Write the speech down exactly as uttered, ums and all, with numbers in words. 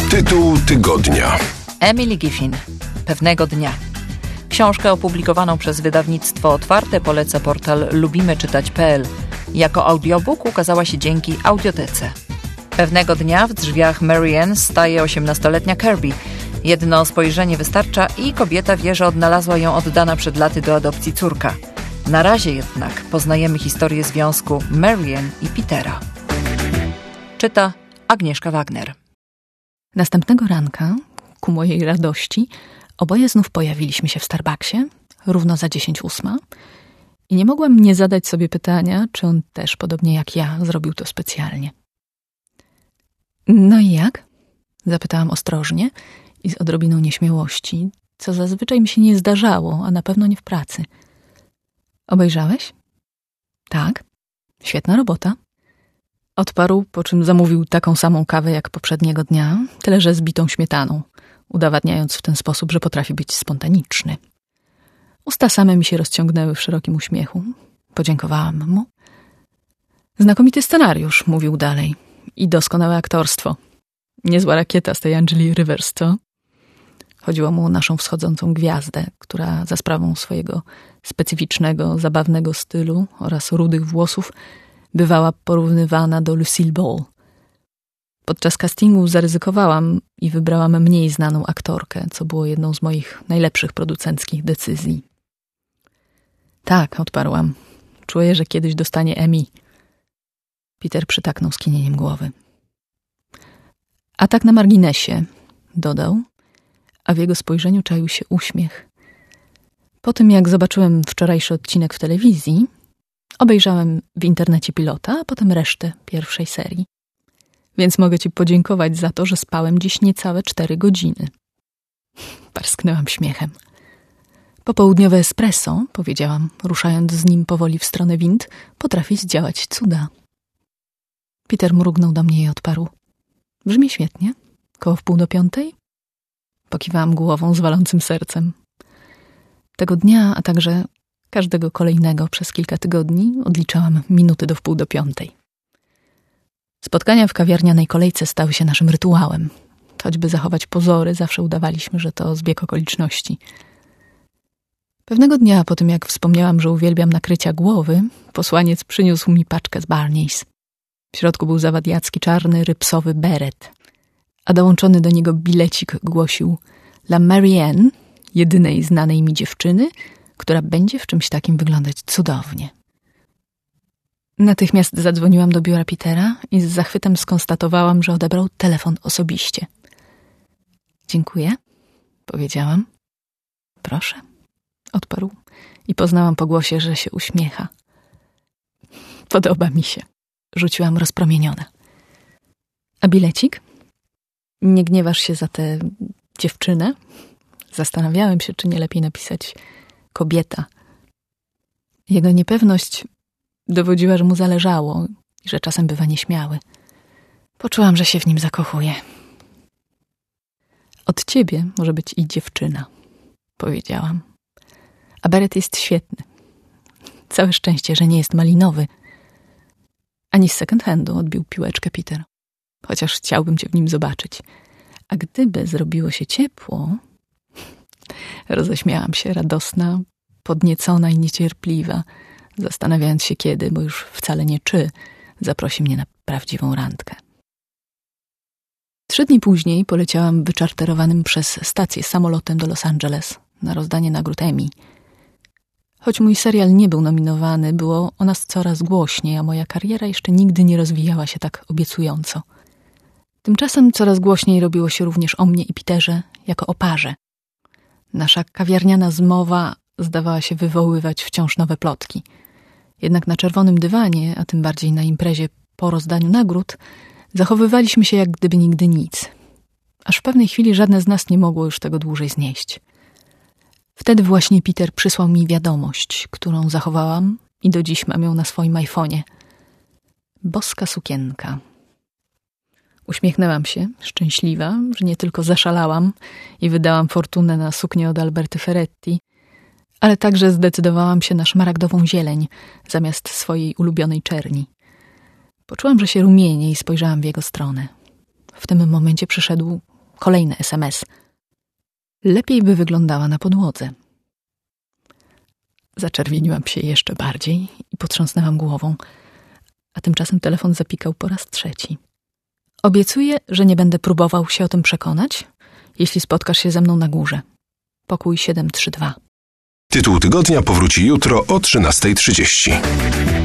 Tytuł tygodnia. Emily Giffin. Pewnego dnia. Książkę opublikowaną przez wydawnictwo Otwarte poleca portal lubimy czytać kropka p l. Jako audiobook ukazała się dzięki Audiotece. Pewnego dnia w drzwiach Marianne staje osiemnastoletnia Kirby. Jedno spojrzenie wystarcza i kobieta wie, że odnalazła ją oddana przed laty do adopcji córka. Na razie jednak poznajemy historię związku Marianne i Petera. Czyta Agnieszka Wagner. Następnego ranka, ku mojej radości, oboje znów pojawiliśmy się w Starbucksie, równo za dziesięć ósma, i nie mogłam nie zadać sobie pytania, czy on też, podobnie jak ja, zrobił to specjalnie. No i jak? Zapytałam ostrożnie i z odrobiną nieśmiałości, co zazwyczaj mi się nie zdarzało, a na pewno nie w pracy. Obejrzałeś? Tak. Świetna robota. Odparł, po czym zamówił taką samą kawę jak poprzedniego dnia, tyle że z bitą śmietaną, udowadniając w ten sposób, że potrafi być spontaniczny. Usta same mi się rozciągnęły w szerokim uśmiechu. Podziękowałam mu. Znakomity scenariusz, mówił dalej. I doskonałe aktorstwo. Niezła rakieta z tej Angeli Rivers, co? Chodziło mu o naszą wschodzącą gwiazdę, która za sprawą swojego specyficznego, zabawnego stylu oraz rudych włosów bywała porównywana do Lucille Ball. Podczas castingu zaryzykowałam i wybrałam mniej znaną aktorkę, co było jedną z moich najlepszych producenckich decyzji. Tak, odparłam. Czuję, że kiedyś dostanie Emmy. Peter przytaknął skinieniem głowy. A tak na marginesie, dodał, a w jego spojrzeniu czaił się uśmiech. Po tym, jak zobaczyłem wczorajszy odcinek w telewizji, obejrzałem w internecie pilota, a potem resztę pierwszej serii. Więc mogę ci podziękować za to, że spałem dziś niecałe cztery godziny. Parsknęłam śmiechem. Popołudniowe espresso, powiedziałam, ruszając z nim powoli w stronę wind, potrafi zdziałać cuda. Peter mrugnął do mnie i odparł. Brzmi świetnie. Koło wpół do piątej? Pokiwałam głową z walącym sercem. Tego dnia, a także każdego kolejnego przez kilka tygodni odliczałam minuty do wpół do piątej. Spotkania w kawiarnianej kolejce stały się naszym rytuałem. Choćby zachować pozory, zawsze udawaliśmy, że to zbieg okoliczności. Pewnego dnia, po tym jak wspomniałam, że uwielbiam nakrycia głowy, posłaniec przyniósł mi paczkę z Barneys. W środku był zawadiacki czarny, rypsowy beret, a dołączony do niego bilecik głosił dla Marianne, jedynej znanej mi dziewczyny, która będzie w czymś takim wyglądać cudownie. Natychmiast zadzwoniłam do biura Petera i z zachwytem skonstatowałam, że odebrał telefon osobiście. Dziękuję, powiedziałam. Proszę, odparł i poznałam po głosie, że się uśmiecha. Podoba mi się, rzuciłam rozpromieniona. A bilecik? Nie gniewasz się za tę dziewczynę? Zastanawiałem się, czy nie lepiej napisać kobieta. Jego niepewność dowodziła, że mu zależało i że czasem bywa nieśmiały. Poczułam, że się w nim zakochuję. Od ciebie może być i dziewczyna, powiedziałam. A beret jest świetny. Całe szczęście, że nie jest malinowy. Ani z second handu, odbił piłeczkę Peter. Chociaż chciałbym cię w nim zobaczyć. A gdyby zrobiło się ciepło... Roześmiałam się, radosna, podniecona i niecierpliwa, zastanawiając się kiedy, bo już wcale nie czy, zaprosi mnie na prawdziwą randkę. Trzy dni później poleciałam wyczarterowanym przez stację samolotem do Los Angeles na rozdanie nagród Emmy. Choć mój serial nie był nominowany, było o nas coraz głośniej, a moja kariera jeszcze nigdy nie rozwijała się tak obiecująco. Tymczasem coraz głośniej robiło się również o mnie i Peterze jako o parze. Nasza kawiarniana zmowa zdawała się wywoływać wciąż nowe plotki. Jednak na czerwonym dywanie, a tym bardziej na imprezie po rozdaniu nagród, zachowywaliśmy się jak gdyby nigdy nic. Aż w pewnej chwili żadne z nas nie mogło już tego dłużej znieść. Wtedy właśnie Peter przysłał mi wiadomość, którą zachowałam i do dziś mam ją na swoim iPhonie. Boska sukienka. Uśmiechnęłam się, szczęśliwa, że nie tylko zaszalałam i wydałam fortunę na suknię od Alberty Ferretti, ale także zdecydowałam się na szmaragdową zieleń zamiast swojej ulubionej czerni. Poczułam, że się rumienię i spojrzałam w jego stronę. W tym momencie przyszedł Kolejny es em es. Lepiej by wyglądała na podłodze. Zaczerwieniłam się jeszcze bardziej i potrząsnęłam głową, a tymczasem telefon zapikał po raz trzeci. Obiecuję, że nie będę próbował się o tym przekonać, jeśli spotkasz się ze mną na górze. Pokój siedem trzy dwa. Tytuł tygodnia powróci jutro o trzynasta trzydzieści.